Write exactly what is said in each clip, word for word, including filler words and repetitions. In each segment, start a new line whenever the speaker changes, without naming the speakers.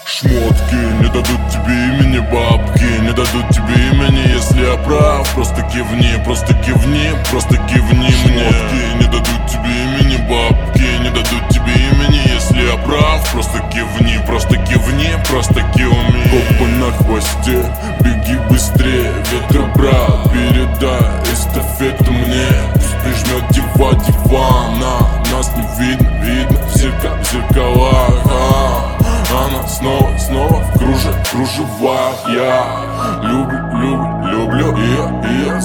Шмотки не дадут тебе имени, бабки не дадут тебе имени. Если я прав, просто кивни, просто кивни, просто кивни мне. Шмотки не дадут тебе имени, бабки не дадут тебе имени. Если я прав, просто кивни, просто кивни, просто кивни. Копы на хвосте, беги быстрее, ветробрат, передай эстафету мне. Пусть прижмет дива, дивана, нас не видно, видно в зеркалах, в зеркалах. А, она снова, снова в круже, кружевах. Я люблю, люблю, люблю ее, ее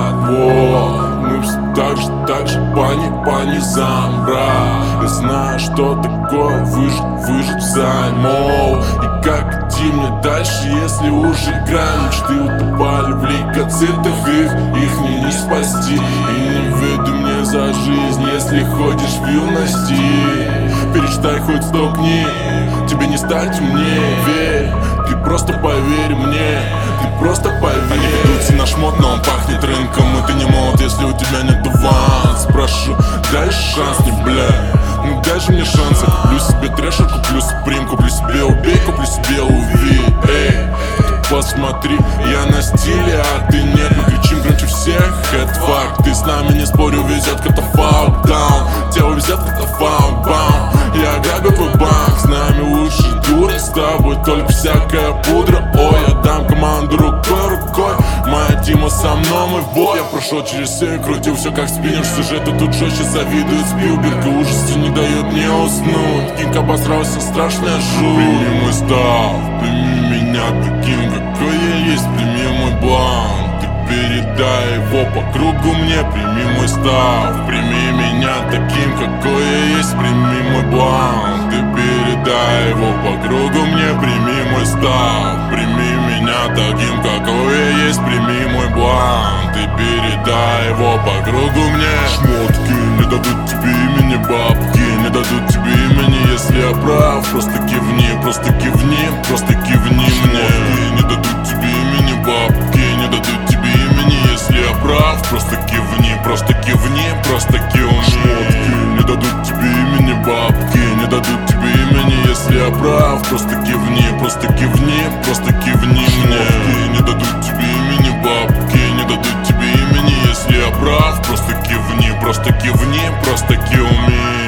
забор. Мы все так же, так же пани, пани замбра. Я знаю, что такое выжить, выжить в займол. И как идти мне дальше, если уже грань мечты утопали в лейкоцитах. Их, их мне не спасти. И не веди мне за жизнь, если ходишь в юности. Перечитай хоть сто книг, тебе не стать умнее. Верь, ты просто поверь мне, ты просто поверь. Они ведутся на шмот, но он пахнет рынком. И ты не молод, если у тебя нет аванс. Прошу, дай шанс, не бля, ну дай же мне шанс. Я куплю себе трэшер, куплю суприм, куплю себе убей, куплю себе уви. Эй, ты посмотри, я на стиле, а ты нет. Мы кричим громче всех, это факт. Ты с нами не спорю, везет катафалк даун. Тебя увезет катафалк бам. Я грабил твой банк, с нами лучше дура. С тобой только всякая пудра. Ой, я дам команду рукой, рукой. Моя Тима со мной, мой бой. Я прошел через все и крутил все как спиннер. Сюжеты тут жестче завидует Спилберг. И ужасы не дает мне уснуть. Кинг обосрался, страшная жуть. Прими мой став, прими меня таким, какой я есть. Прими мой бланк, ты передай его по кругу мне. Прими мой став, прими меня таким, какой я есть. Прими мой бланк, ты передай его по кругу мне. Прими мой став, прими меня таким, какой я есть. Прими мой бланк, ты передай его по кругу мне. Шмотки не дадут тебе имени, бабки не дадут тебе имени. Если я прав, просто кивни, просто кивни, просто кивни мне. Шмотки не дадут тебе имени, бабки не дадут тебе имени. Если я прав, просто кивни, просто кивни, просто кивни. Шмотки не дадут тебе имени, бабки не дадут тебе имени. Если я прав, просто кивни, просто кивни, просто кивни мне. Шмотки не дадут тебе имени, бабки не дадут тебе имени. Если я прав, просто кивни, просто кивни, просто кивни.